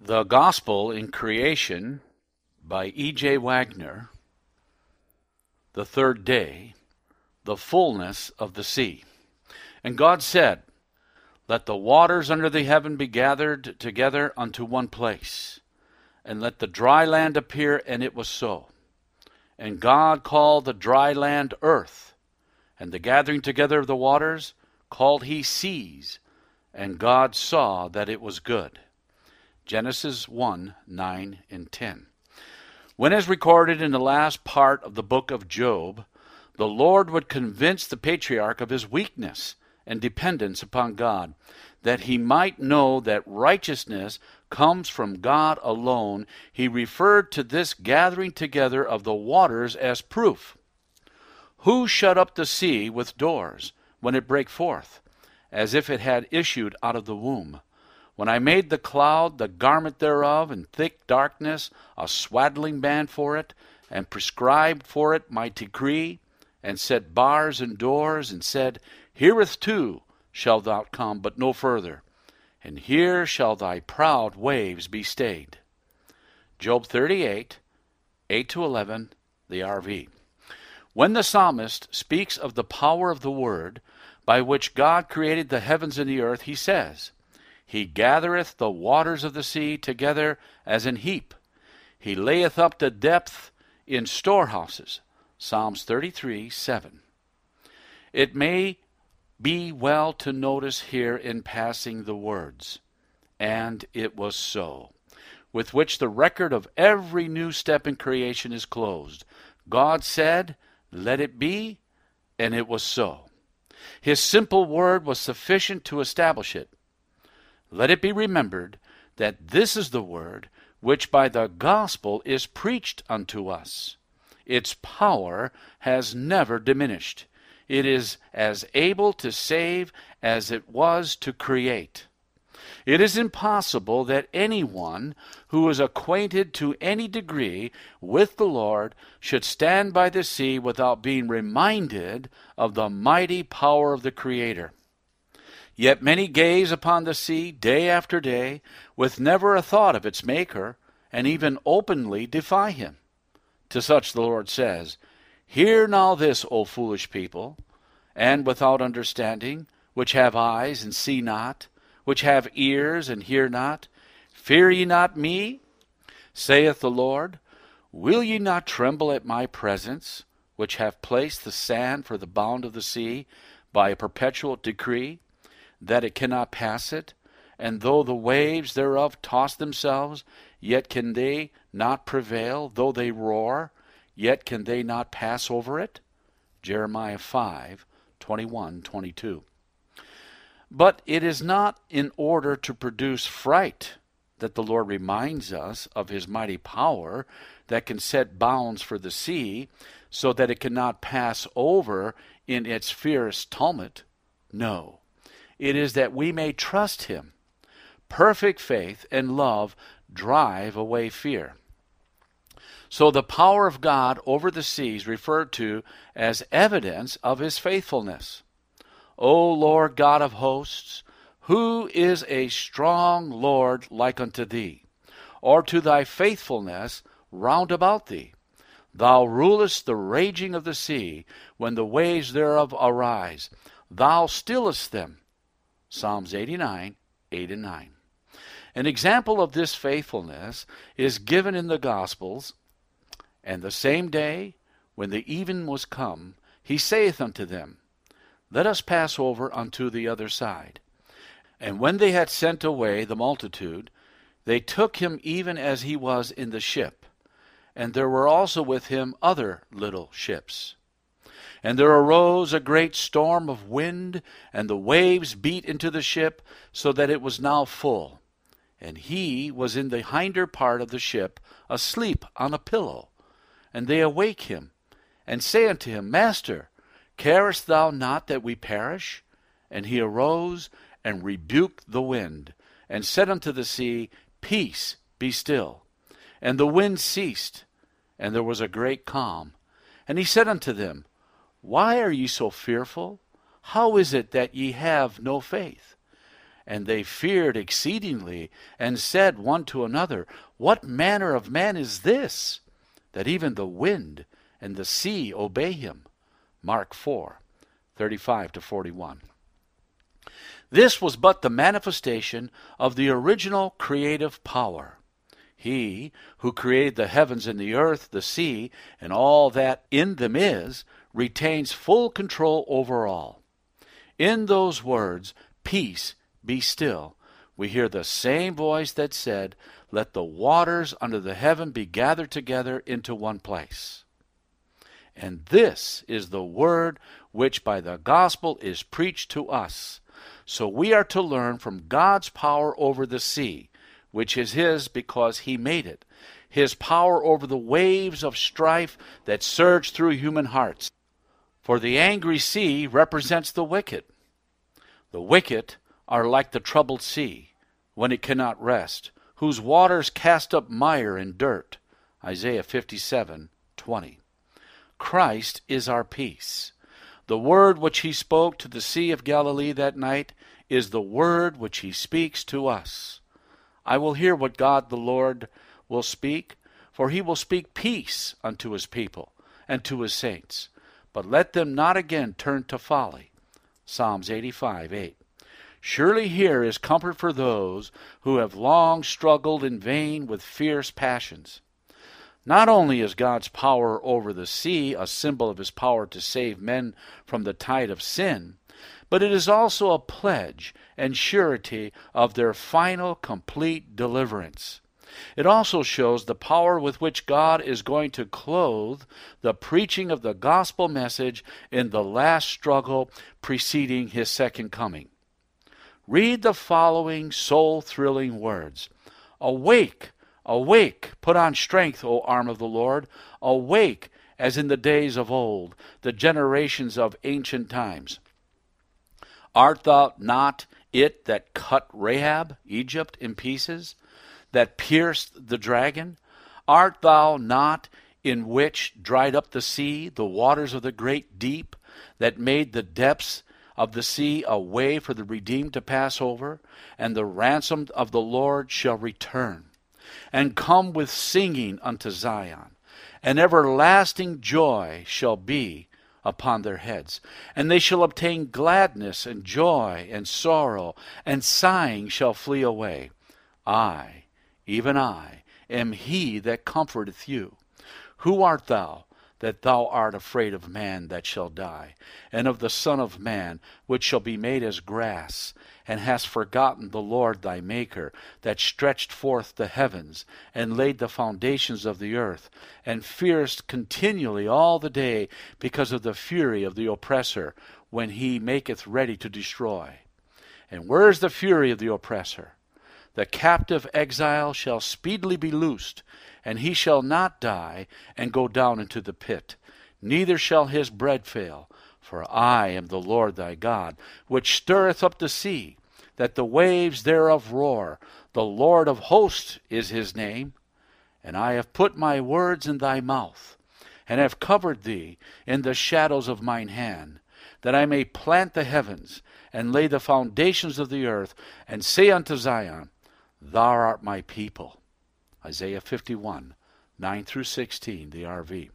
The Gospel in Creation by E.J. Wagner, the third day, the fullness of the sea. And God said, Let the waters under the heaven be gathered together unto one place, and let the dry land appear, and it was so. And God called the dry land earth, and the gathering together of the waters called he seas, and God saw that it was good. Genesis 1, 9 and 10. When, as recorded in the last part of the book of Job, the Lord would convince the patriarch of his weakness and dependence upon God, that he might know that righteousness comes from God alone, he referred to this gathering together of the waters as proof. Who shut up the sea with doors when it brake forth, as if it had issued out of the womb? When I made the cloud the garment thereof, and thick darkness a swaddling band for it, and prescribed for it my decree, and set bars and doors, and said, Herewith shalt thou come, but no further, and here shall thy proud waves be stayed. Job 38, 8-11, the RV. When the psalmist speaks of the power of the word, by which God created the heavens and the earth, he says, He gathereth the waters of the sea together as an heap. He layeth up the depth in storehouses. Psalms 33, 7. It may be well to notice here in passing the words, and it was so, with which the record of every new step in creation is closed. God said, Let it be, and it was so. His simple word was sufficient to establish it. Let it be remembered that this is the word which by the gospel is preached unto us. Its power has never diminished. It is as able to save as it was to create. It is impossible that anyone who is acquainted to any degree with the Lord should stand by the sea without being reminded of the mighty power of the Creator. Yet many gaze upon the sea day after day, with never a thought of its Maker, and even openly defy him. To such the Lord says, Hear now this, O foolish people, and without understanding, which have eyes and see not, which have ears and hear not. Fear ye not me, saith the Lord? Will ye not tremble at my presence, which have placed the sand for the bound of the sea by a perpetual decree, that it cannot pass it? And though the waves thereof toss themselves, yet can they not prevail. Though they roar, yet can they not pass over it. Jeremiah 5, 21, 22. But it is not in order to produce fright that the Lord reminds us of his mighty power that can set bounds for the sea, so that it cannot pass over in its fierce tumult. No. It is that we may trust him. Perfect faith and love drive away fear. So the power of God over the seas referred to as evidence of his faithfulness. O Lord God of hosts, who is a strong Lord like unto thee, or to thy faithfulness round about thee? Thou rulest the raging of the sea, when the waves thereof arise. Thou stillest them. Psalms 89, 8 and 9. An example of this faithfulness is given in the Gospels. And the same day, when the even was come, he saith unto them, Let us pass over unto the other side. And when they had sent away the multitude, they took him even as he was in the ship. And there were also with him other little ships. And there arose a great storm of wind, and the waves beat into the ship, so that it was now full. And he was in the hinder part of the ship, asleep on a pillow. And they awake him, and say unto him, Master, carest thou not that we perish? And he arose, and rebuked the wind, and said unto the sea, Peace, be still. And the wind ceased, and there was a great calm. And he said unto them, Why are ye so fearful? How is it that ye have no faith? And they feared exceedingly, and said one to another, What manner of man is this, that even the wind and the sea obey him? Mark 4:35-41. This was but the manifestation of the original creative power. He who created the heavens and the earth, the sea, and all that in them is, retains full control over all. In those words, peace, be still, we hear the same voice that said, Let the waters under the heaven be gathered together into one place. And this is the word which by the gospel is preached to us. So we are to learn from God's power over the sea, which is his because he made it, his power over the waves of strife that surge through human hearts. For the angry sea represents the wicked. The wicked are like the troubled sea, when it cannot rest, whose waters cast up mire and dirt. Isaiah 57:20. Christ is our peace. The word which he spoke to the Sea of Galilee that night is the word which he speaks to us. I will hear what God the Lord will speak, for he will speak peace unto his people and to his saints. But let them not again turn to folly. Psalms 85:8. Surely here is comfort for those who have long struggled in vain with fierce passions. Not only is God's power over the sea a symbol of his power to save men from the tide of sin, but it is also a pledge and surety of their final complete deliverance. It also shows the power with which God is going to clothe the preaching of the gospel message in the last struggle preceding his second coming. Read the following soul-thrilling words. Awake, awake, put on strength, O arm of the Lord. Awake, as in the days of old, the generations of ancient times. Art thou not it that cut Rahab, Egypt, in pieces, that pierced the dragon? Art thou not in which dried up the sea, the waters of the great deep, that made the depths of the sea a way for the redeemed to pass over? And the ransomed of the Lord shall return, and come with singing unto Zion, and everlasting joy shall be upon their heads. And they shall obtain gladness and joy and sorrow, and sighing shall flee away. I, even I, am he that comforteth you. Who art thou, that thou art afraid of man that shall die, and of the Son of Man, which shall be made as grass, and hast forgotten the Lord thy Maker, that stretched forth the heavens, and laid the foundations of the earth, and fearest continually all the day because of the fury of the oppressor, when he maketh ready to destroy? And where is the fury of the oppressor? The captive exile shall speedily be loosed, and he shall not die and go down into the pit. Neither shall his bread fail, for I am the Lord thy God, which stirreth up the sea, that the waves thereof roar. The Lord of hosts is his name. And I have put my words in thy mouth, and have covered thee in the shadows of mine hand, that I may plant the heavens, and lay the foundations of the earth, and say unto Zion, Thou art my people. Isaiah 51:9-16, the RV.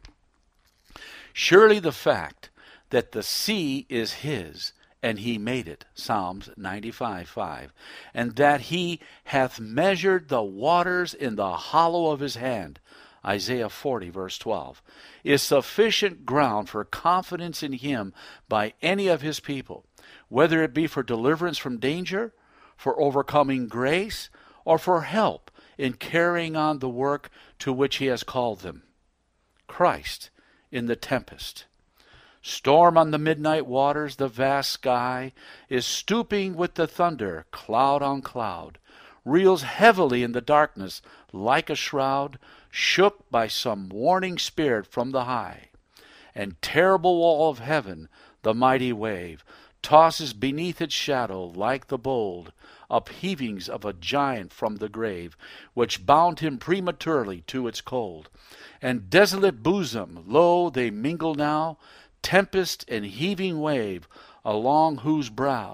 Surely the fact that the sea is his, and he made it, Psalms 95:5, and that he hath measured the waters in the hollow of his hand, Isaiah 40:12, is sufficient ground for confidence in him by any of his people, whether it be for deliverance from danger, for overcoming grace, or for help in carrying on the work to which he has called them. Christ in the tempest. Storm on the midnight waters, the vast sky is stooping with the thunder, cloud on cloud, reels heavily in the darkness like a shroud, shook by some warning spirit from the high. And terrible wall of heaven, the mighty wave, tosses beneath its shadow like the bold upheavings of a giant from the grave, which bound him prematurely to its cold. And desolate bosom, lo, they mingle now, tempest and heaving wave, along whose brow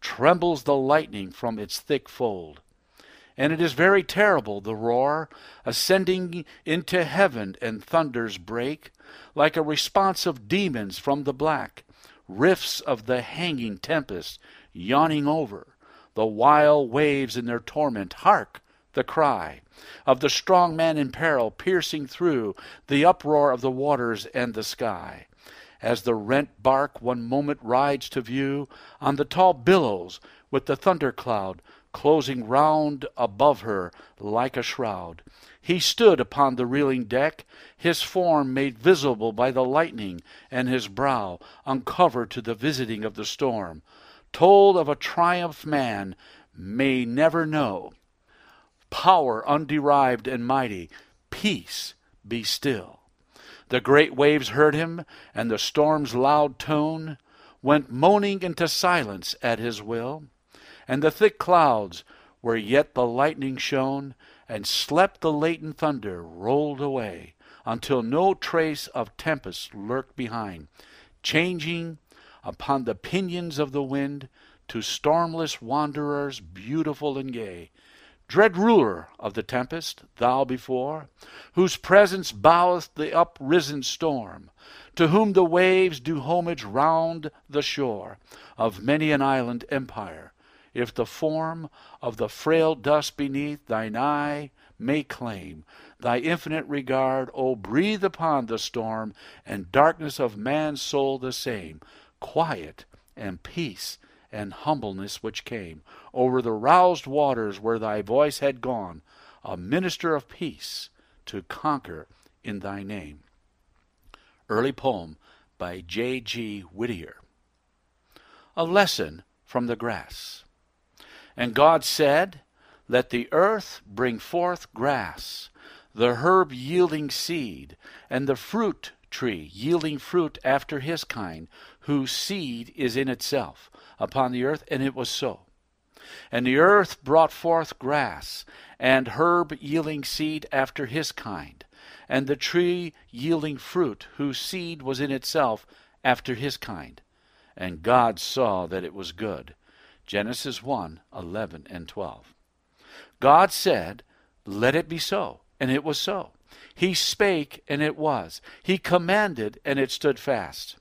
trembles the lightning from its thick fold. And it is very terrible, the roar, ascending into heaven, and thunders break, like a response of demons from the black, rifts of the hanging tempest, yawning over, the wild waves in their torment. Hark! The cry of the strong man in peril, piercing through the uproar of the waters and the sky. As the rent bark one moment rides to view on the tall billows, with the thundercloud closing round above her like a shroud, he stood upon the reeling deck, his form made visible by the lightning, and his brow uncovered to the visiting of the storm, told of a triumph man may never know. Power underived and mighty, peace, be still. The great waves heard him, and the storm's loud tone went moaning into silence at his will. And the thick clouds, where yet the lightning shone, and slept the latent thunder, rolled away, until no trace of tempest lurked behind, changing upon the pinions of the wind to stormless wanderers beautiful and gay. Dread ruler of the tempest, thou before, whose presence boweth the uprisen storm, to whom the waves do homage round the shore of many an island empire, if the form of the frail dust beneath thine eye may claim thy infinite regard, O breathe upon the storm and darkness of man's soul the same quiet and peace and humbleness which came over the roused waters where thy voice had gone, a minister of peace, to conquer in thy name. Early poem by J.G. Whittier. A lesson from the grass. And God said, let the earth bring forth grass, the herb yielding seed, and the fruit tree yielding fruit after his kind, whose seed is in itself upon the earth, and it was so. And the earth brought forth grass, and herb yielding seed after his kind, and the tree yielding fruit, whose seed was in itself after his kind. And God saw that it was good. Genesis 1:11 and 12. God said, let it be so, and it was so. He spake, and it was. He commanded, and it stood fast.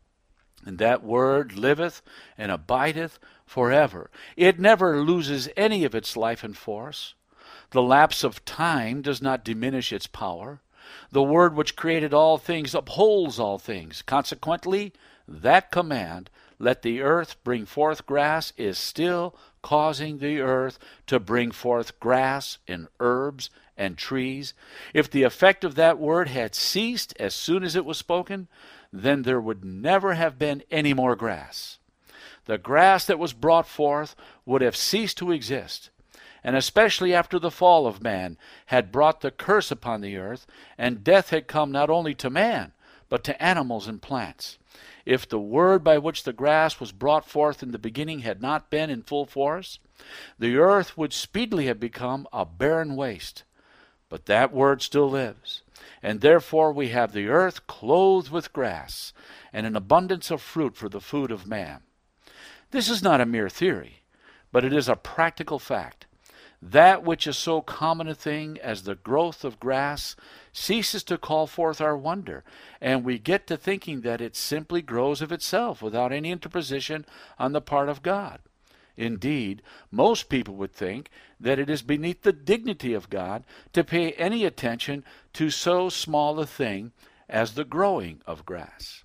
And that word liveth and abideth forever. It never loses any of its life and force. The lapse of time does not diminish its power. The word which created all things upholds all things. Consequently, that command, let the earth bring forth grass, is still causing the earth to bring forth grass and herbs and trees. If the effect of that word had ceased as soon as it was spoken, then there would never have been any more grass. The grass that was brought forth would have ceased to exist, and especially after the fall of man had brought the curse upon the earth, and death had come not only to man, but to animals and plants. If the word by which the grass was brought forth in the beginning had not been in full force, the earth would speedily have become a barren waste. But that word still lives, and therefore we have the earth clothed with grass, and an abundance of fruit for the food of man. This is not a mere theory, but it is a practical fact. That which is so common a thing as the growth of grass ceases to call forth our wonder, and we get to thinking that it simply grows of itself without any interposition on the part of God. Indeed, most people would think that it is beneath the dignity of God to pay any attention to so small a thing as the growing of grass.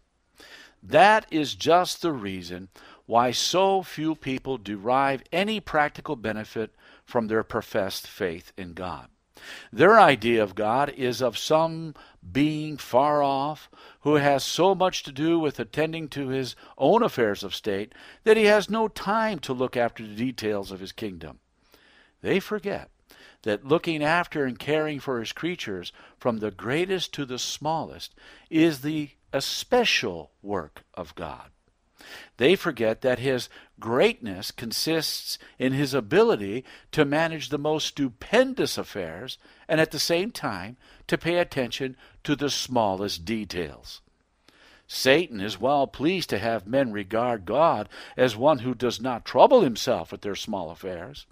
That is just the reason why so few people derive any practical benefit from their professed faith in God. Their idea of God is of some being far off who has so much to do with attending to his own affairs of state that he has no time to look after the details of his kingdom. They forget that looking after and caring for his creatures, from the greatest to the smallest, is the especial work of God. They forget that his greatness consists in his ability to manage the most stupendous affairs and at the same time to pay attention to the smallest details. Satan is well pleased to have men regard God as one who does not trouble himself with their small affairs.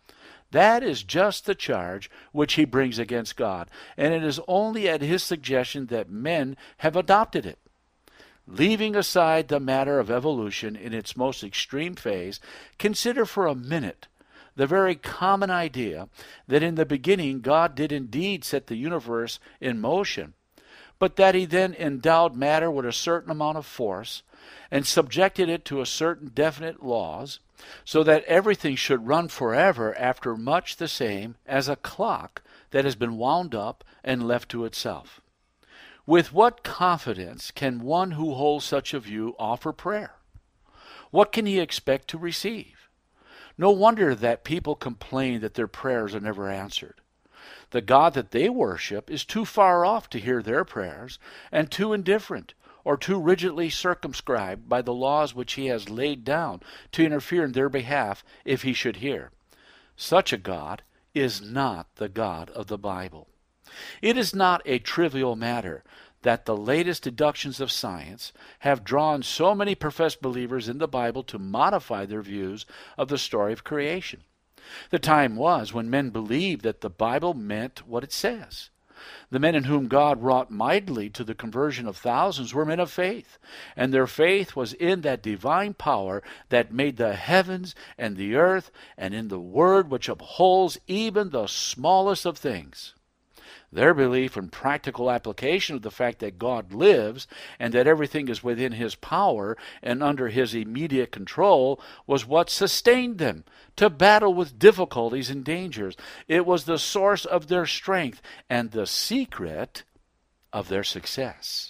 That is just the charge which he brings against God, and it is only at his suggestion that men have adopted it. Leaving aside the matter of evolution in its most extreme phase, consider for a minute the very common idea that in the beginning God did indeed set the universe in motion, but that he then endowed matter with a certain amount of force and subjected it to a certain definite laws, so that everything should run forever after much the same as a clock that has been wound up and left to itself. With what confidence can one who holds such a view offer prayer? What can he expect to receive? No wonder that people complain that their prayers are never answered. The God that they worship is too far off to hear their prayers, and too indifferent or too rigidly circumscribed by the laws which he has laid down to interfere in their behalf if he should hear. Such a God is not the God of the Bible. It is not a trivial matter that the latest deductions of science have drawn so many professed believers in the Bible to modify their views of the story of creation. The time was when men believed that the Bible meant what it says. The men in whom God wrought mightily to the conversion of thousands were men of faith, and their faith was in that divine power that made the heavens and the earth, and in the Word which upholds even the smallest of things. Their belief and practical application of the fact that God lives and that everything is within his power and under his immediate control was what sustained them to battle with difficulties and dangers. It was the source of their strength and the secret of their success.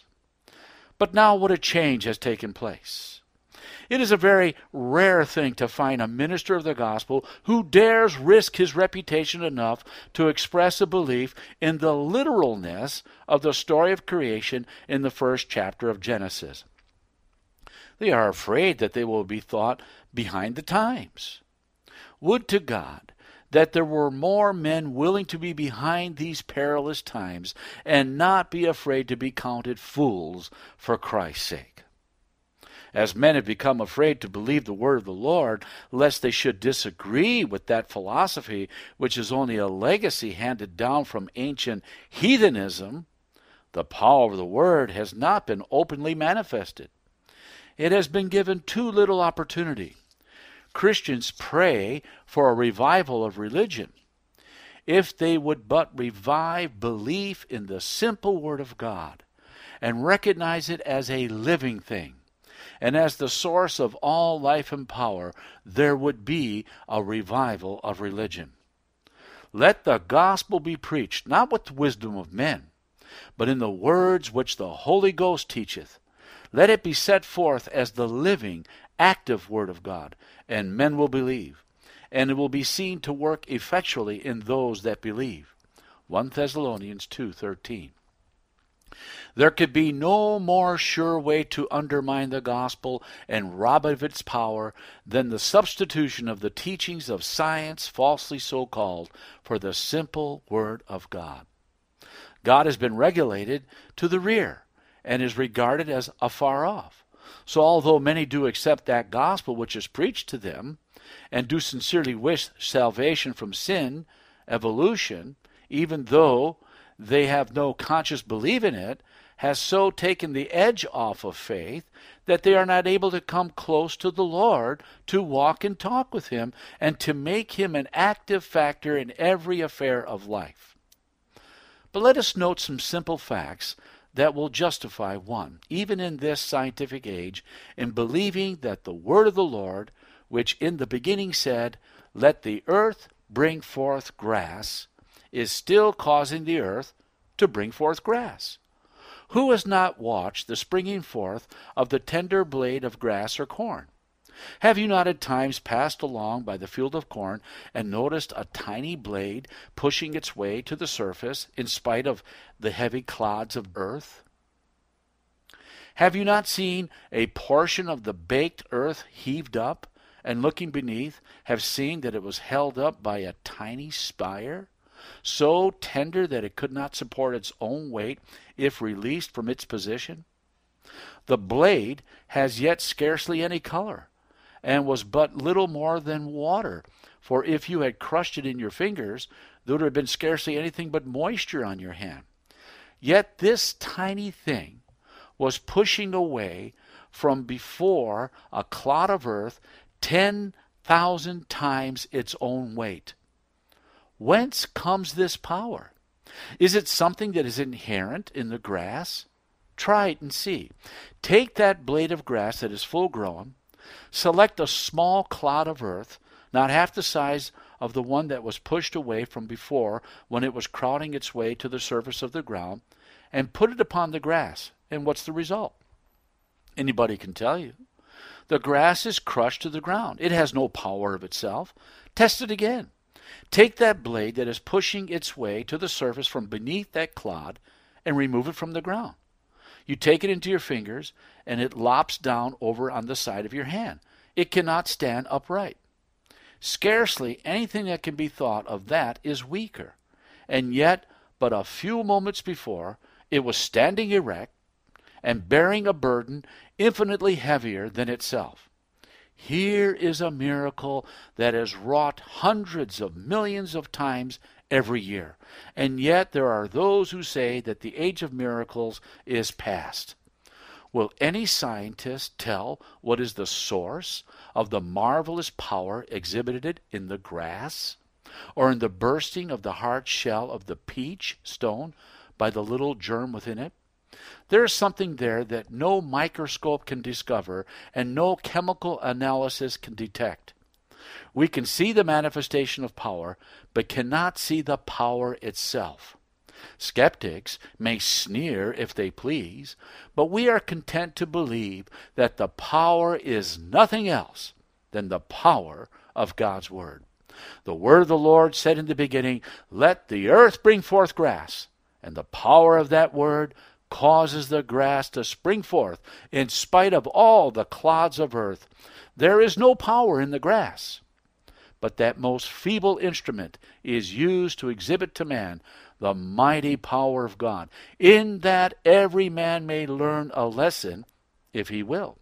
But now what a change has taken place. It is a very rare thing to find a minister of the gospel who dares risk his reputation enough to express a belief in the literalness of the story of creation in the first chapter of Genesis. They are afraid that they will be thought behind the times. Would to God that there were more men willing to be behind these perilous times and not be afraid to be counted fools for Christ's sake. As men have become afraid to believe the word of the Lord, lest they should disagree with that philosophy which is only a legacy handed down from ancient heathenism, the power of the word has not been openly manifested. It has been given too little opportunity. Christians pray for a revival of religion. If they would but revive belief in the simple word of God and recognize it as a living thing, and as the source of all life and power, there would be a revival of religion. Let the gospel be preached, not with the wisdom of men, but in the words which the Holy Ghost teacheth. Let it be set forth as the living, active word of God, and men will believe, and it will be seen to work effectually in those that believe. 1 Thessalonians 2:13. There could be no more sure way to undermine the gospel and rob it of its power than the substitution of the teachings of science, falsely so called, for the simple word of God. God has been relegated to the rear and is regarded as afar off. So although many do accept that gospel which is preached to them, and do sincerely wish salvation from sin, evolution, even though they have no conscious belief in it, has so taken the edge off of faith that they are not able to come close to the Lord, to walk and talk with him, and to make him an active factor in every affair of life. But let us note some simple facts that will justify one, even in this scientific age, in believing that the word of the Lord, which in the beginning said, "Let the earth bring forth grass," is still causing the earth to bring forth grass. Who has not watched the springing forth of the tender blade of grass or corn? Have you not at times passed along by the field of corn and noticed a tiny blade pushing its way to the surface in spite of the heavy clods of earth? Have you not seen a portion of the baked earth heaved up, and looking beneath, have seen that it was held up by a tiny spire, so tender that it could not support its own weight if released from its position? The blade has yet scarcely any color, and was but little more than water. For if you had crushed it in your fingers, there would have been scarcely anything but moisture on your hand. Yet this tiny thing was pushing away from before a clod of earth 10,000 times its own weight. Whence comes this power? Is it something that is inherent in the grass? Try it and see. Take that blade of grass that is full grown, select a small clod of earth, not half the size of the one that was pushed away from before when it was crowding its way to the surface of the ground, and put it upon the grass. And what's the result? Anybody can tell you. The grass is crushed to the ground. It has no power of itself. Test it again. Take that blade that is pushing its way to the surface from beneath that clod and remove it from the ground. You take it into your fingers, and it lops down over on the side of your hand. It cannot stand upright. Scarcely anything that can be thought of that is weaker. And yet, but a few moments before, it was standing erect and bearing a burden infinitely heavier than itself. Here is a miracle that is wrought hundreds of millions of times every year. And yet there are those who say that the age of miracles is past. Will any scientist tell what is the source of the marvelous power exhibited in the grass, or in the bursting of the hard shell of the peach stone by the little germ within it? There is something there that no microscope can discover and no chemical analysis can detect. We can see the manifestation of power, but cannot see the power itself. Skeptics may sneer if they please, but we are content to believe that the power is nothing else than the power of God's Word. The word of the Lord said in the beginning, "Let the earth bring forth grass," and the power of that word causes the grass to spring forth in spite of all the clods of earth. There is no power in the grass, but that most feeble instrument is used to exhibit to man the mighty power of God, in that every man may learn a lesson if he will.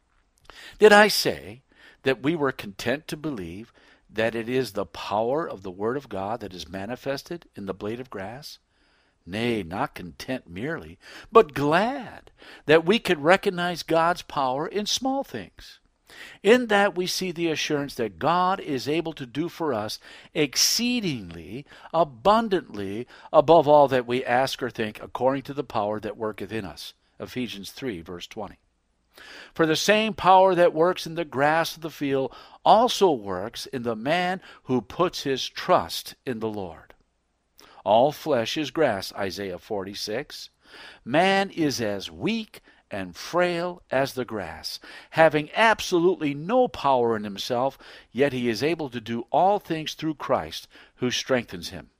Did I say that we were content to believe that it is the power of the Word of God that is manifested in the blade of grass? Nay, not content merely, but glad that we could recognize God's power in small things. In that we see the assurance that God is able to do for us exceedingly, abundantly, above all that we ask or think, according to the power that worketh in us. Ephesians 3, verse 20. For the same power that works in the grass of the field also works in the man who puts his trust in the Lord. All flesh is grass, Isaiah 46. Man is as weak and frail as the grass, having absolutely no power in himself, yet he is able to do all things through Christ, who strengthens him.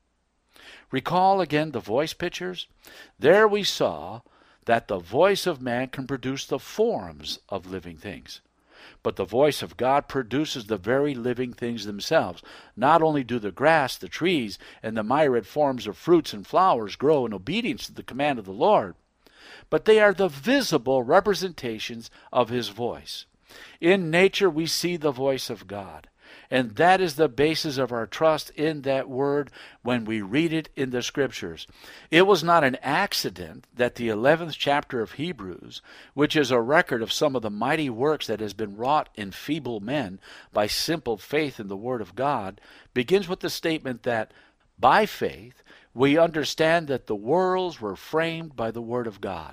Recall again the voice pictures? There we saw that the voice of man can produce the forms of living things. But the voice of God produces the very living things themselves. Not only do the grass, the trees, and the myriad forms of fruits and flowers grow in obedience to the command of the Lord, but they are the visible representations of his voice. In nature we see the voice of God, and that is the basis of our trust in that word when we read it in the Scriptures. It was not an accident that the 11th chapter of Hebrews, which is a record of some of the mighty works that has been wrought in feeble men by simple faith in the Word of God, begins with the statement that by faith we understand that the worlds were framed by the Word of God.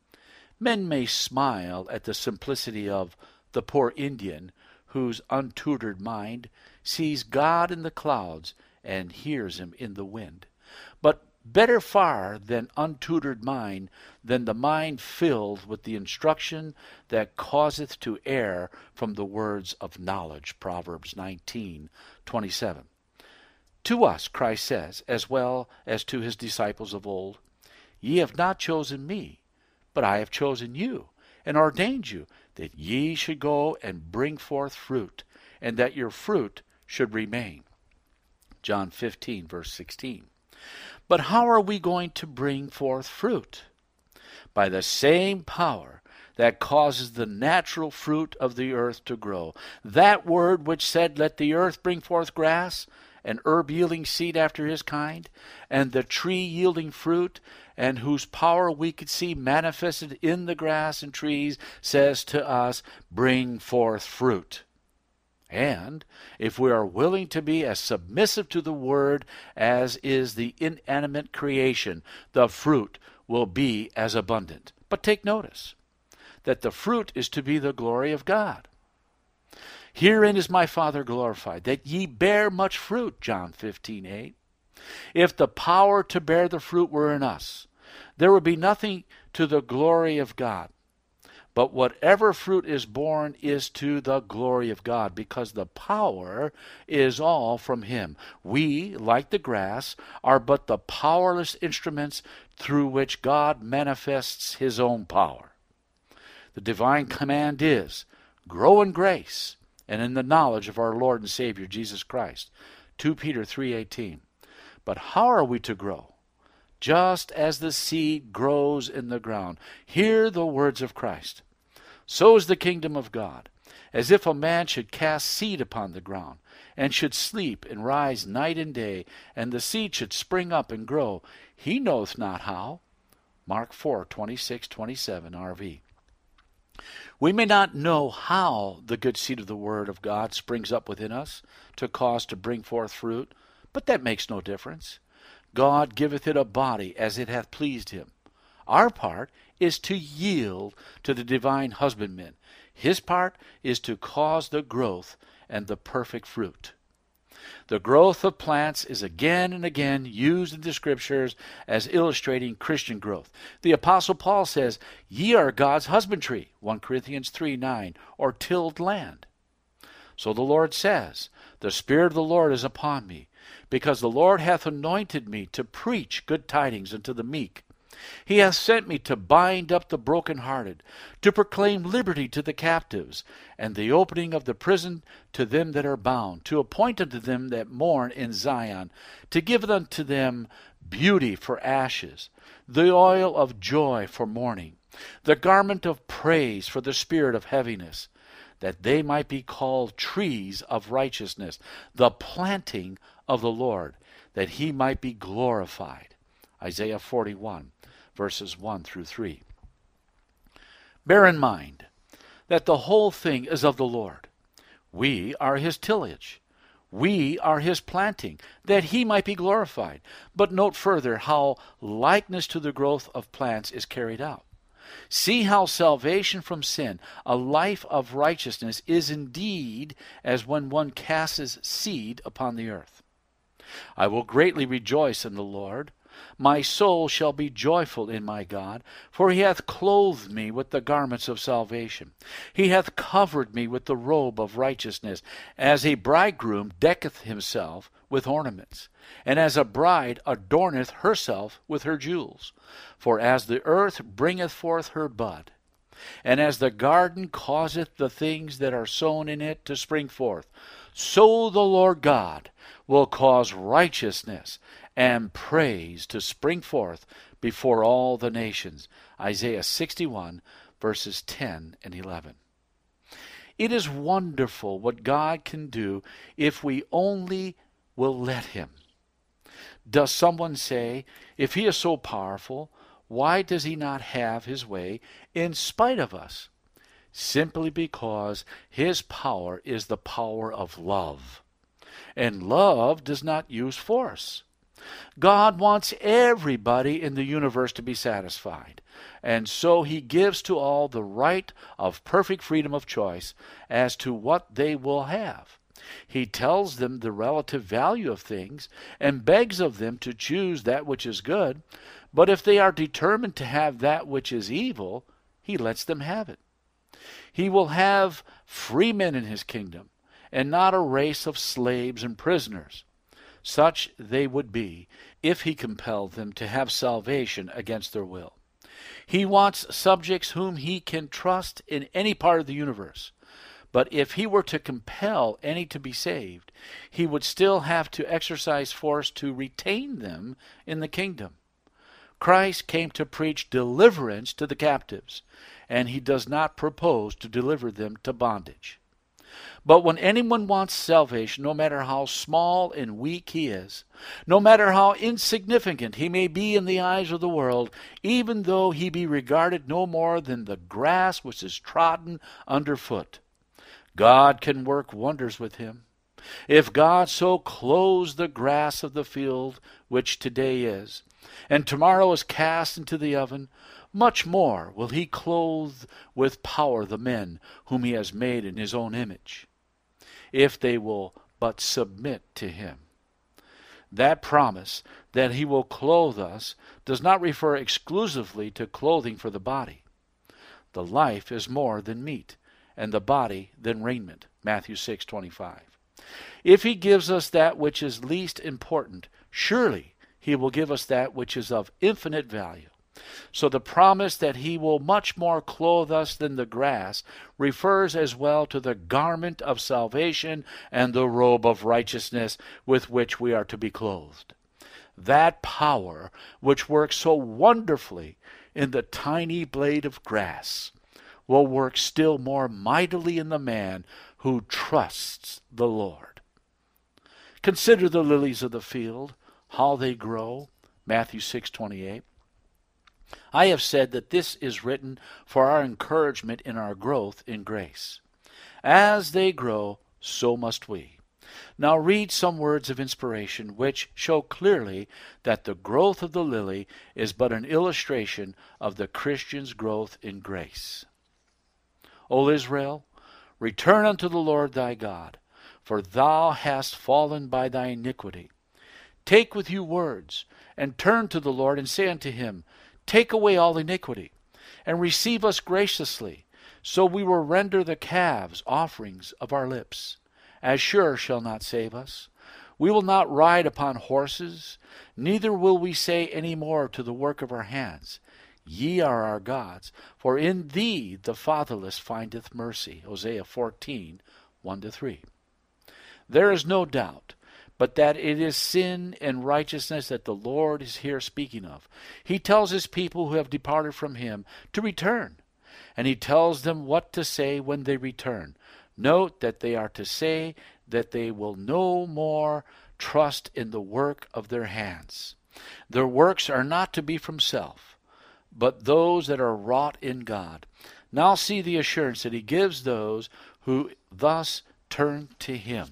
Men may smile at the simplicity of the poor Indian whose untutored mind sees God in the clouds and hears him in the wind. But better far than untutored mind than the mind filled with the instruction that causeth to err from the words of knowledge. Proverbs 19:27. To us, Christ says, as well as to his disciples of old, "Ye have not chosen me, but I have chosen you, and ordained you, that ye should go and bring forth fruit, and that your fruit should remain." John 15, verse 16. But how are we going to bring forth fruit? by the same power that causes the natural fruit of the earth to grow. That word which said, let the earth bring forth grass, and herb yielding seed after his kind, and the tree yielding fruit, and whose power we could see manifested in the grass and trees, says to us, bring forth fruit. And if we are willing to be as submissive to the word as is the inanimate creation, the fruit will be as abundant. But take notice that the fruit is to be the glory of God. Herein is my Father glorified, that ye bear much fruit, John 15:8. If the power to bear the fruit were in us, there would be nothing to the glory of God. But whatever fruit is born is to the glory of God, because the power is all from him. We, like the grass, are but the powerless instruments through which God manifests his own power. The divine command is, grow in grace and in the knowledge of our Lord and Savior Jesus Christ. 2 Peter 3:18. But how are we to grow? Just as the seed grows in the ground. Hear the words of Christ. So is the kingdom of God, as if a man should cast seed upon the ground, and should sleep and rise night and day, and the seed should spring up and grow. He knoweth not how. Mark 4:26-27 RV. We may not know how the good seed of the word of God springs up within us to cause to bring forth fruit, but that makes no difference. God giveth it a body as it hath pleased him. Our part is to yield to the divine husbandman. His part is to cause the growth and the perfect fruit. The growth of plants is again and again used in the Scriptures as illustrating Christian growth. The Apostle Paul says, ye are God's husbandry, 1 Corinthians 3:9, or tilled land. So the Lord says, the Spirit of the Lord is upon me, because the Lord hath anointed me to preach good tidings unto the meek. He hath sent me to bind up the brokenhearted, to proclaim liberty to the captives, and the opening of the prison to them that are bound, to appoint unto them that mourn in Zion, to give unto them beauty for ashes, the oil of joy for mourning, the garment of praise for the spirit of heaviness, that they might be called trees of righteousness, the planting of the Lord, that he might be glorified. Isaiah 41. Verses 1-3. Bear in mind that the whole thing is of the Lord. We are his tillage. We are his planting, that he might be glorified. But note further how likeness to the growth of plants is carried out. See how salvation from sin, a life of righteousness, is indeed as when one casts seed upon the earth. I will greatly rejoice in the Lord. My soul shall be joyful in my God, for he hath clothed me with the garments of salvation. He hath covered me with the robe of righteousness, as a bridegroom decketh himself with ornaments, and as a bride adorneth herself with her jewels. For as the earth bringeth forth her bud, and as the garden causeth the things that are sown in it to spring forth, so the Lord God will cause righteousness and praise to spring forth before all the nations. Isaiah 61, verses 10 and 11. It is wonderful what God can do if we only will let him. Does someone say, if he is so powerful, why does he not have his way in spite of us? Simply because his power is the power of love. And love does not use force. God wants everybody in the universe to be satisfied, and so he gives to all the right of perfect freedom of choice as to what they will have. He tells them the relative value of things and begs of them to choose that which is good, but if they are determined to have that which is evil, he lets them have it. He will have free men in his kingdom, and not a race of slaves and prisoners. Such they would be if he compelled them to have salvation against their will. He wants subjects whom he can trust in any part of the universe. But if he were to compel any to be saved, he would still have to exercise force to retain them in the kingdom. Christ came to preach deliverance to the captives, and he does not propose to deliver them to bondage. But when anyone wants salvation, no matter how small and weak he is, no matter how insignificant he may be in the eyes of the world, even though he be regarded no more than the grass which is trodden underfoot, God can work wonders with him. If God so clothes the grass of the field, which today is, and tomorrow is cast into the oven, much more will he clothe with power the men whom he has made in his own image, if they will but submit to him. That promise that he will clothe us does not refer exclusively to clothing for the body. The life is more than meat, and the body than raiment. Matthew 6:25. If he gives us that which is least important, surely he will give us that which is of infinite value. So the promise that he will much more clothe us than the grass refers as well to the garment of salvation and the robe of righteousness with which we are to be clothed. That power which works so wonderfully in the tiny blade of grass will work still more mightily in the man who trusts the Lord. Consider the lilies of the field, how they grow. Matthew 6:28. I have said that this is written for our encouragement in our growth in grace. As they grow, so must we. Now read some words of inspiration which show clearly that the growth of the lily is but an illustration of the Christian's growth in grace. O Israel, return unto the Lord thy God, for thou hast fallen by thy iniquity. Take with you words, and turn to the Lord, and say unto him, Take away all iniquity, and receive us graciously, so we will render the calves offerings of our lips. Ashur shall not save us. We will not ride upon horses, neither will we say any more to the work of our hands, Ye are our gods, for in thee the fatherless findeth mercy. Hosea 14, 1-3. There is no doubt but that it is sin and righteousness that the Lord is here speaking of. He tells his people who have departed from him to return, and he tells them what to say when they return. Note that they are to say that they will no more trust in the work of their hands. Their works are not to be from self, but those that are wrought in God. Now see the assurance that he gives those who thus turn to him.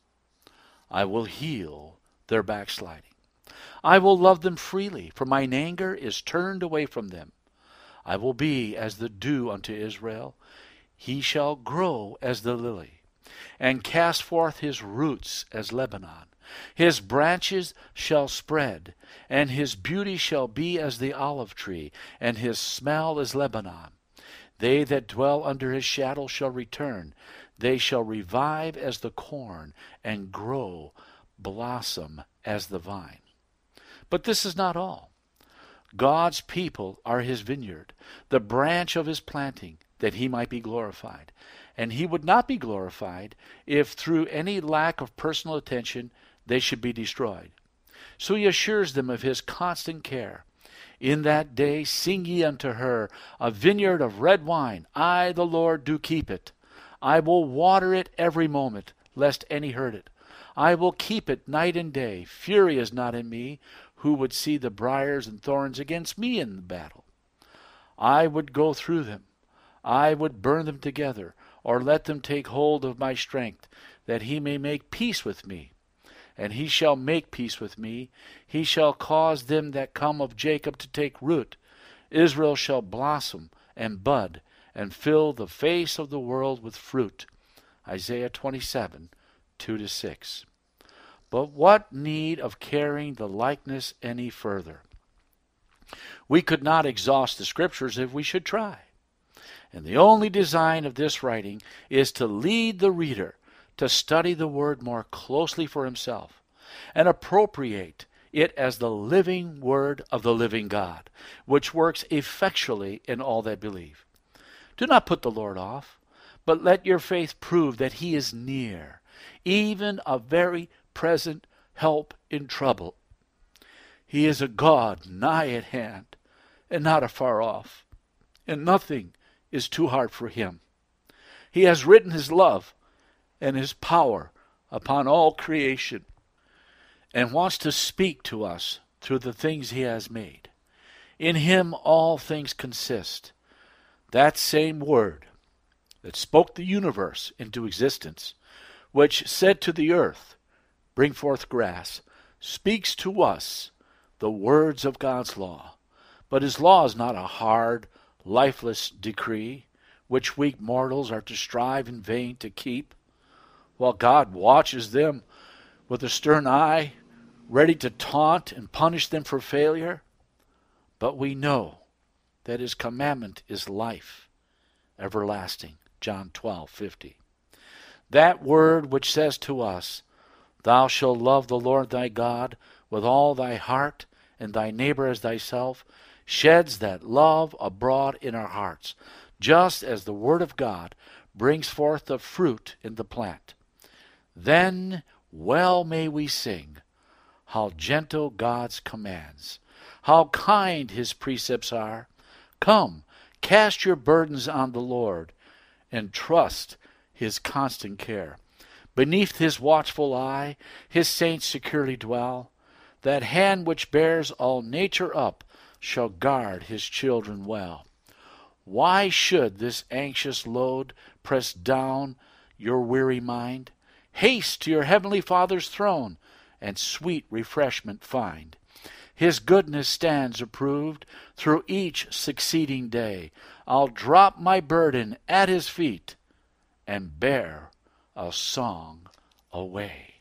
I will heal their backsliding. I will love them freely, for mine anger is turned away from them. I will be as the dew unto Israel. He shall grow as the lily, and cast forth his roots as Lebanon. His branches shall spread, and his beauty shall be as the olive tree, and his smell as Lebanon. They that dwell under his shadow shall return. They shall revive as the corn, and grow, blossom as the vine. But this is not all. God's people are his vineyard, the branch of his planting, that he might be glorified. And he would not be glorified if through any lack of personal attention they should be destroyed. So he assures them of his constant care. In that day sing ye unto her, a vineyard of red wine. I, the Lord, do keep it. I will water it every moment, lest any hurt it. I will keep it night and day. Fury is not in me, who would see the briars and thorns against me in the battle. I would go through them. I would burn them together, or let them take hold of my strength, that he may make peace with me. And he shall make peace with me. He shall cause them that come of Jacob to take root. Israel shall blossom and bud, and fill the face of the world with fruit. Isaiah 27, 2-6. But what need of carrying the likeness any further? We could not exhaust the Scriptures if we should try. And the only design of this writing is to lead the reader to study the Word more closely for himself, and appropriate it as the living Word of the living God, which works effectually in all that believe. Do not put the Lord off, but let your faith prove that he is near, even a very present help in trouble. He is a God nigh at hand, and not afar off, and nothing is too hard for him. He has written his love and his power upon all creation, and wants to speak to us through the things he has made. In him all things consist. That same word that spoke the universe into existence, which said to the earth, bring forth grass, speaks to us the words of God's law. But his law is not a hard, lifeless decree, which weak mortals are to strive in vain to keep, while God watches them with a stern eye, ready to taunt and punish them for failure. But we know that his commandment is life everlasting. John 12:50. That word which says to us, thou shalt love the Lord thy God with all thy heart and thy neighbor as thyself, sheds that love abroad in our hearts, just as the word of God brings forth the fruit in the plant. Then well may we sing, how gentle God's commands, how kind his precepts are. Come, cast your burdens on the Lord, and trust his constant care. Beneath his watchful eye, his saints securely dwell. That hand which bears all nature up shall guard his children well. Why should this anxious load press down your weary mind? Haste to your heavenly Father's throne, and sweet refreshment find. His goodness stands approved through each succeeding day. I'll drop my burden at his feet and bear a song away.